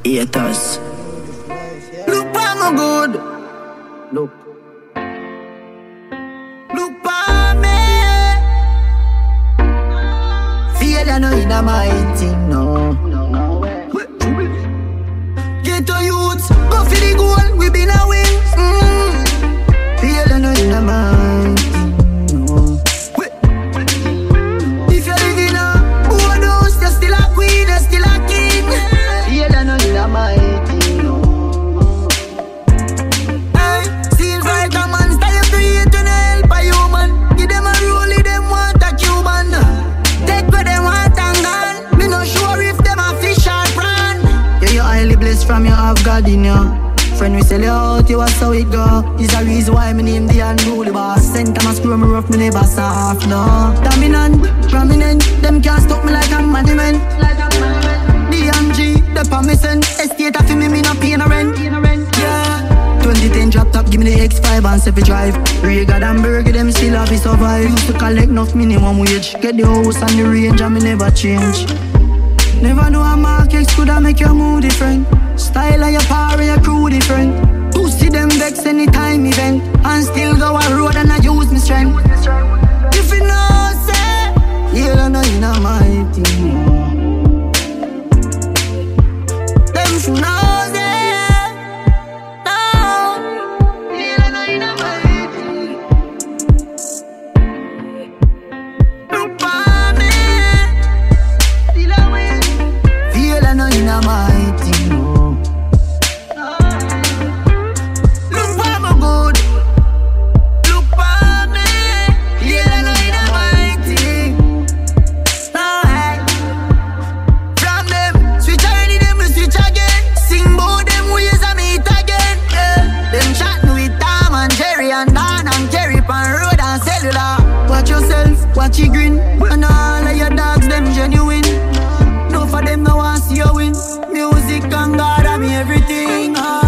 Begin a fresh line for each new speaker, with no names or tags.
haters. Look for my good. Look for me. Failure no in my thing, no. Get to youths, go for the goal, we been a win. Failure no in my thing, no. If you're living a bonus, you're still a queen, you're still a king. Failure no in my thing, no. Hey, seems like a man's time to hate when they help a human. Give them a rollie, them want a Cuban. Take what they want and gone. Me no sure if them a fish or prawn. Yeah, you're highly blessed from your have God in you. Friend, we sell you out, you was how it go. Is a reason why me name the unruly boss. Sent them a screw me rough, me never soft, no. Dominant, prominent, them can't stop me like a monument. DMG, the permission. Estate of me no pay no rent. Yeah. 2010 drop top, give me the X5 and Sefi drive. Regal and Burger, them still have to survive. Used to collect enough minimum wage. Get the house and the range and me never change. Never know a market could make your mood different. Style of your power, your crew different. To see them vex anytime event. And still go a road and I use my strength. If you know, say, you don't know you know my team. Them should know, say, no, you don't know you know my team. Look for me, still a win. Feel I know you know my team. Watch you grin, and all of your dogs, them genuine. No for them, no want see you win. Music and God, I mean everything.